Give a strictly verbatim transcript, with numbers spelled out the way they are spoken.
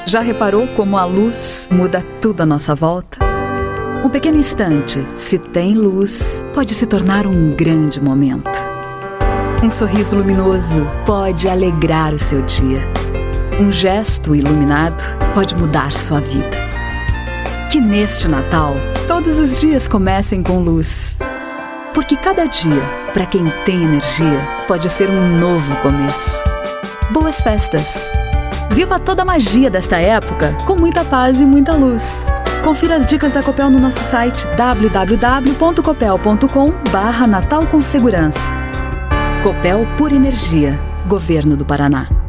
Já reparou como a luz muda tudo à nossa volta? Um pequeno instante, se tem luz, pode se tornar um grande momento. Um sorriso luminoso pode alegrar o seu dia. Um gesto iluminado pode mudar sua vida. Que neste Natal, todos os dias comecem com luz. Porque cada dia, para quem tem energia, pode ser um novo começo. Boas festas! Viva toda a magia desta época com muita paz e muita luz. Confira as dicas da Copel no nosso site w w w ponto copel ponto com barra Natal com Segurança. Copel por Energia, Governo do Paraná.